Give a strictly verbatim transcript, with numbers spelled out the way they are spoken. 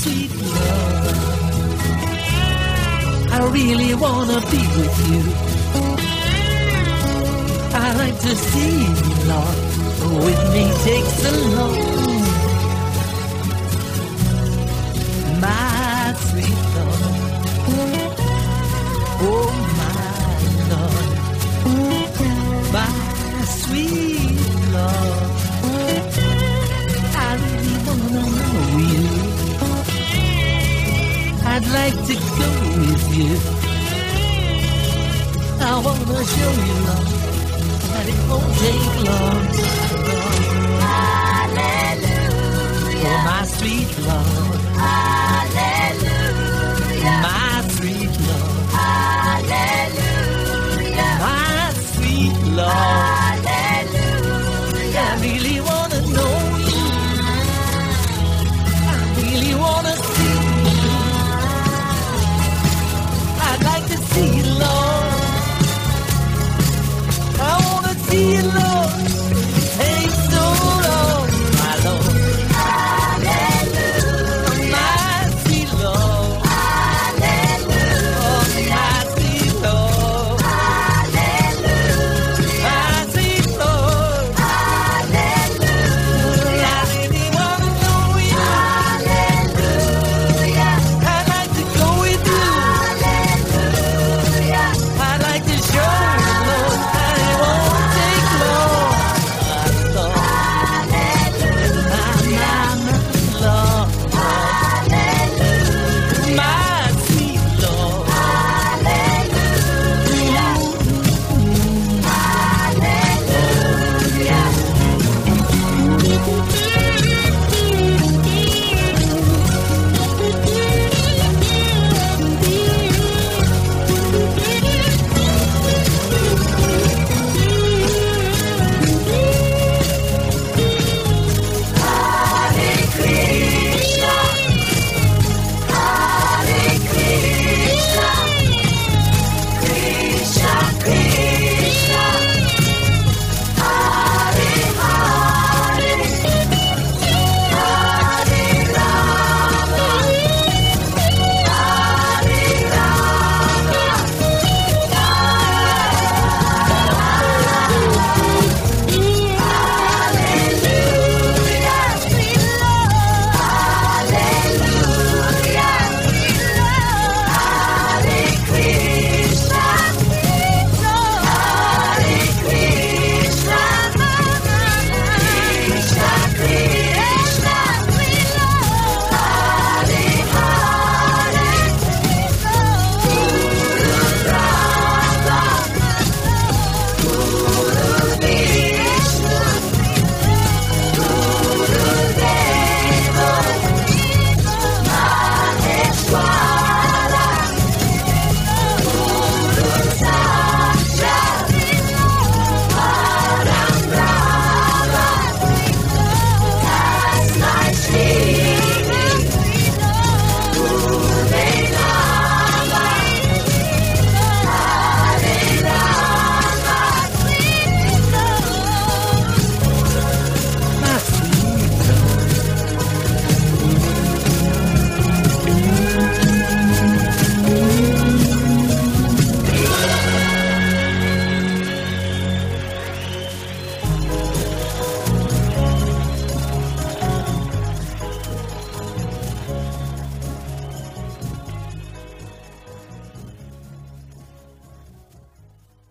sweet love, I really wanna be with you. I like to see you, Lord, with me takes along. My sweet Lord, oh my Lord, my sweet Lord, I really wanna know you. I'd like to go with you. I wanna show you love, and it won't take long. Hallelujah. Oh, my sweet Lord.